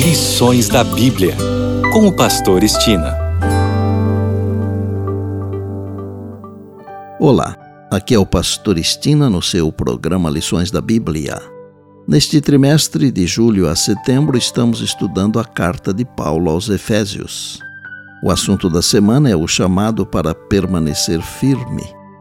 Lições da Bíblia, com o pastor Estina. Olá, aqui é o pastor Estina no seu programa Lições da Bíblia. Neste trimestre de julho a setembro estamos estudando a carta de Paulo aos Efésios. O assunto da semana é o chamado para permanecer firme.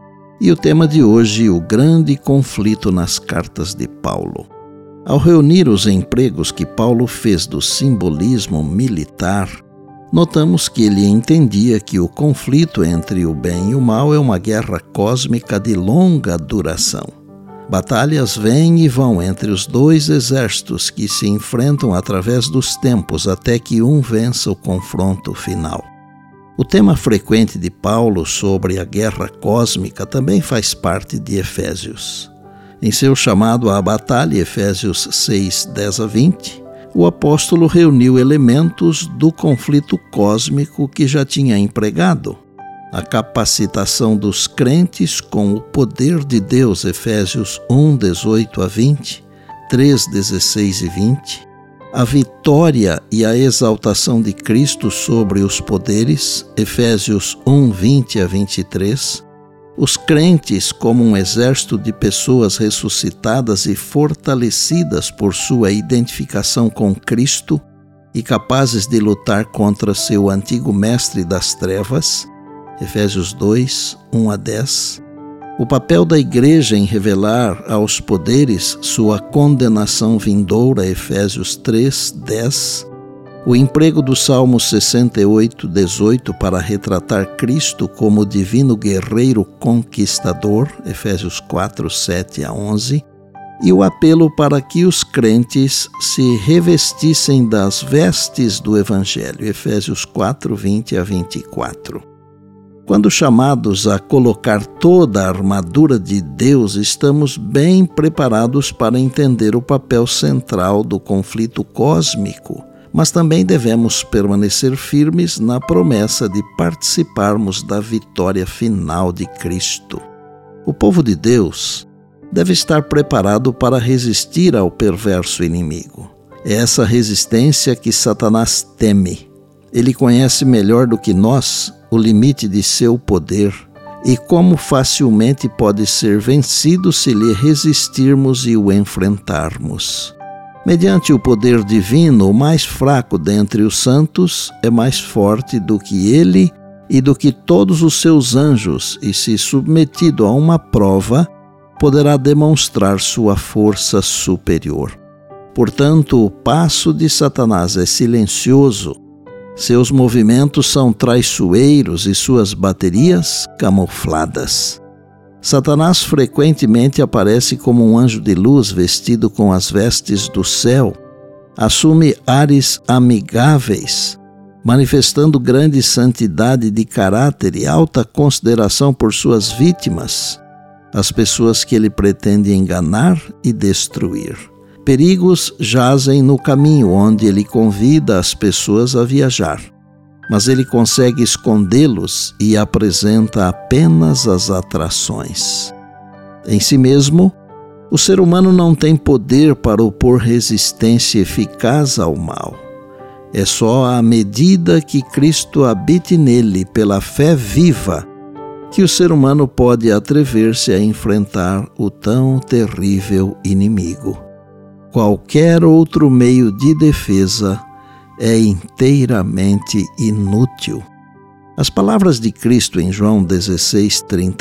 E o tema de hoje, o grande conflito nas cartas de Paulo. Ao reunir os empregos que Paulo fez do simbolismo militar, notamos que ele entendia que o conflito entre o bem e o mal é uma guerra cósmica de longa duração. Batalhas vêm e vão entre os dois exércitos que se enfrentam através dos tempos até que um vença o confronto final. O tema frequente de Paulo sobre a guerra cósmica também faz parte de Efésios. Em seu chamado à batalha, Efésios 6, 10 a 20, o apóstolo reuniu elementos do conflito cósmico que já tinha empregado. A capacitação dos crentes com o poder de Deus, Efésios 1, 18 a 20, 3, 16 e 20, a vitória e a exaltação de Cristo sobre os poderes, Efésios 1, 20 a 23, os crentes como um exército de pessoas ressuscitadas e fortalecidas por sua identificação com Cristo e capazes de lutar contra seu antigo mestre das trevas, Efésios 2, 1 a 10. O papel da igreja em revelar aos poderes sua condenação vindoura, Efésios 3, 10. O emprego do Salmo 68, 18 para retratar Cristo como divino guerreiro conquistador, Efésios 4, 7 a 11. E o apelo para que os crentes se revestissem das vestes do Evangelho, Efésios 4, 20 a 24. Quando chamados a colocar toda a armadura de Deus, estamos bem preparados para entender o papel central do conflito cósmico, mas também devemos permanecer firmes na promessa de participarmos da vitória final de Cristo. O povo de Deus deve estar preparado para resistir ao perverso inimigo. É essa resistência que Satanás teme. Ele conhece melhor do que nós o limite de seu poder e como facilmente pode ser vencido se lhe resistirmos e o enfrentarmos. Mediante o poder divino, o mais fraco dentre os santos é mais forte do que ele e do que todos os seus anjos, e se submetido a uma prova, poderá demonstrar sua força superior. Portanto, o passo de Satanás é silencioso, seus movimentos são traiçoeiros e suas baterias camufladas. Satanás frequentemente aparece como um anjo de luz vestido com as vestes do céu, assume ares amigáveis, manifestando grande santidade de caráter e alta consideração por suas vítimas, as pessoas que ele pretende enganar e destruir. Perigos jazem no caminho onde ele convida as pessoas a viajar, mas ele consegue escondê-los e apresenta apenas as atrações. Em si mesmo, o ser humano não tem poder para opor resistência eficaz ao mal. É só à medida que Cristo habite nele pela fé viva que o ser humano pode atrever-se a enfrentar o tão terrível inimigo. Qualquer outro meio de defesa é inteiramente inútil. As palavras de Cristo em João 16,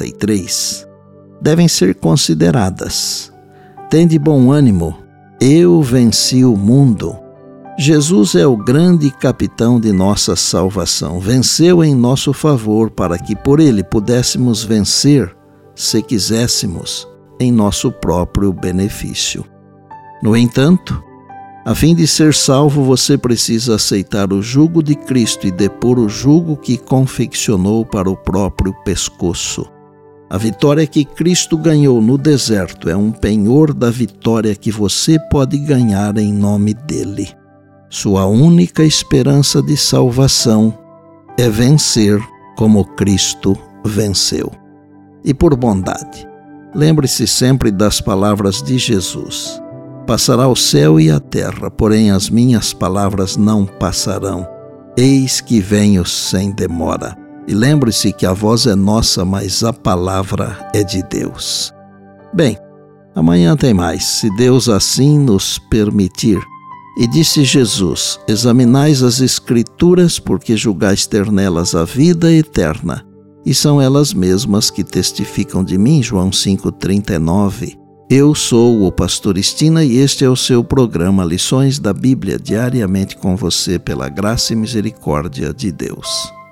33 devem ser consideradas. Tende bom ânimo, eu venci o mundo. Jesus é o grande capitão de nossa salvação. Venceu em nosso favor para que por ele pudéssemos vencer, se quiséssemos, em nosso próprio benefício. No entanto, a fim de ser salvo, você precisa aceitar o jugo de Cristo e depor o jugo que confeccionou para o próprio pescoço. A vitória que Cristo ganhou no deserto é um penhor da vitória que você pode ganhar em nome dele. Sua única esperança de salvação é vencer como Cristo venceu. E por bondade, lembre-se sempre das palavras de Jesus. Passará o céu e a terra, porém as minhas palavras não passarão. Eis que venho sem demora. E lembre-se que a voz é nossa, mas a palavra é de Deus. Bem, amanhã tem mais, se Deus assim nos permitir. E disse Jesus: examinais as Escrituras, porque julgais ter nelas a vida eterna, e são elas mesmas que testificam de mim. João 5,39. Eu sou o pastor Estina e este é o seu programa Lições da Bíblia, diariamente com você pela graça e misericórdia de Deus.